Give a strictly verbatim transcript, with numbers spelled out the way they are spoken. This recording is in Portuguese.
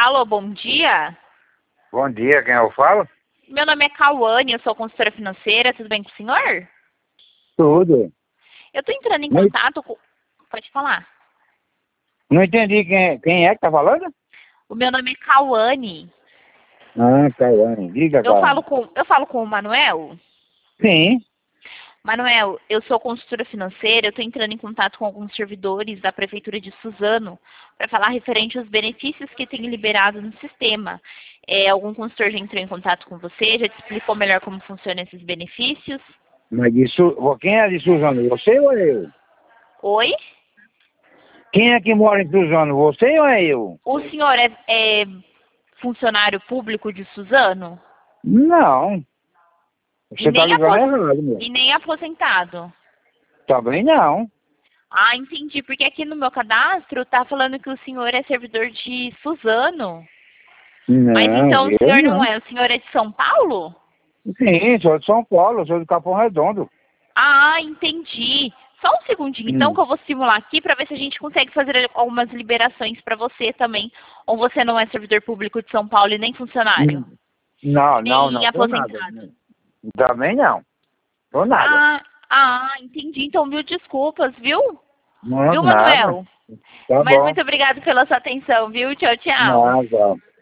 Alô, bom dia. Bom dia, quem eu falo? Meu nome é Cauane, eu sou consultora financeira, tudo bem com o senhor? Tudo. Eu estou entrando em Não, contato com... Pode falar. não entendi quem, quem é que tá falando? O meu nome é Cauane. Ah, Cauane. Diga, Eu falo Cauane. com, eu falo com o Manuel? Sim. Manuel, eu sou consultora financeira, eu estou entrando em contato com alguns servidores da Prefeitura de Suzano para falar referente aos benefícios que tem liberado no sistema. É, algum consultor já entrou em contato com você, já te explicou melhor como funcionam esses benefícios? Mas de Su... quem é de Suzano? Você ou é eu? Oi? Quem é que mora em Suzano? Você ou é eu? O senhor é, é funcionário público de Suzano? Não. E Você tá nem, ligando apos... errado, meu. e nem aposentado? Também não. Ah, entendi, porque aqui no meu cadastro tá falando que o senhor é servidor de Suzano. Mas Não, então o eu senhor não não. é, o senhor é de São Paulo? Sim, sou de São Paulo, sou de Capão Redondo. Ah, entendi. Só um segundinho, então, Hum. que eu vou simular aqui para ver se a gente consegue fazer algumas liberações para você também. Ou você não é servidor público de São Paulo e nem funcionário? Hum. Não, E não, nem não, tô nada. aposentado? Também não. Tô nada. Ah, ah, entendi. Então, mil desculpas, viu? Não, Viu, nada. Manuel? Tá Mas bom. muito obrigado pela sua atenção, viu? Tchau, tchau. Nada.